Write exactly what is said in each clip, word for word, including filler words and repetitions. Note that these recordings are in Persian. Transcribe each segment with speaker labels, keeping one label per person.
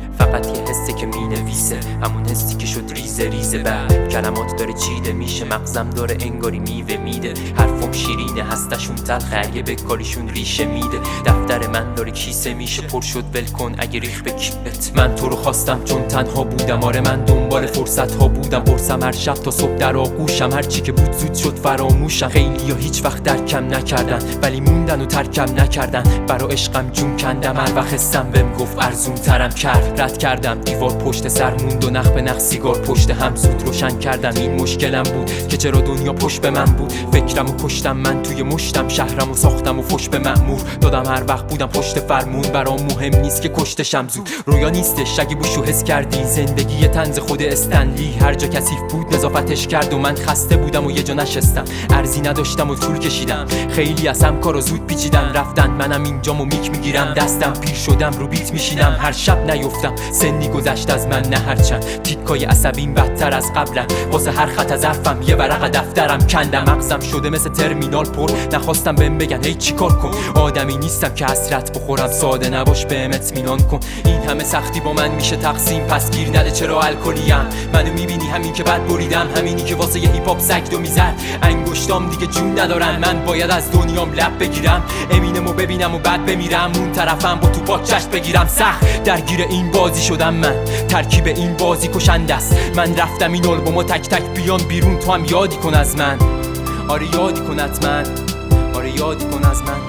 Speaker 1: فقط یه حسی که مینویسه، همون حسی که شد ریزه ریزه. بعد کلمات داره چیده میشه، مغزم داره انگاری میوه میده. حرفم شیرینه هستشون تلخه، اگه به کاریشون ریشه میده. دفتر من داره کیسه میشه، پر شد ول کن اگه ریخ به کیبت. من تو رو خواستم چون تنها بودم، آره من دنبال فرصت ها بودم. پرسم هر شب تا صبح در آغوشم، هر چی که بود زود شد فراموشم. خیلی ها هیچ وقت درکم نکردن ولی موندن و ترکم نکردن. برا عشقم جون کندم، هر وقت حسم بهم گفت ارزون ترم کرد. رد کردم دیوار پشت سر موند و نخ به نخ سیگار پشت هم زود روشن کردم. این مشکلم بود که چرا دنیا پشت به من بود. فکرم و کشتم من توی مشتم، شهرم و ساختم و فش به مأمور دادم. هر وقت بودم پشت فرمون، برام مهم نیست که کشتشم زود. رویا نیستش اگه بوشو حس کردی، زندگی طنز خود استنلی. هر جا کثیف بود نظافتش کرد و من خسته بودم و یه جا نشستم. ارزی نداشتم و طول کشیدم، خیلی از هم کارو زود پیچیدم. رفتن منم اینجام و میک میگیرم، دستم پیر شدم رو بیت میشینم. هر شب نیفتم سنی گذشت از من، نه هرچند تیکای عصبیم بدتر از قبلم. واسه هر خط از حرفم یه ورق دفترم کندم. مغزم شده مثل ترمینال پر، نخواستم بهم بگن هی چی کار کن. آدمی نیستم که حسرت بخورم، ساده نباش بهم اطمینان کن. این همه سختی با من میشه تقسیم، پس گیر نده چرا الکلیم. منو میبینی همین که بد بریدم، همینی که واسه یه هیپ هاپ سگدو میزد. انگشتام دیگه جون ندارن، من باید از دنیام لب بگیرم. امینمو ببینم و بعد بمیرم، اون طرفم با تو پاک چشم بگیرم. سخت درگیر این بازی شدم من، ترکیب این بازی کشنده است. من رفتم این آلبومو تک تک بیان بیرون، تو هم یادی کن از من. آره یادی کن حتما، آره یادی کن از من،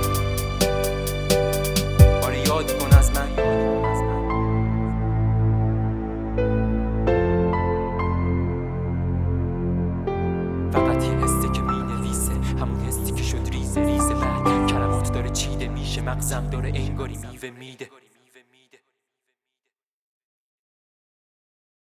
Speaker 1: آره یادی کن از من. فقط یه حسی که مینویسه، همون حسی که شد ریزه ریزه. بعد کلمات داره چیده میشه، مغزم داره انگاری میوه میده.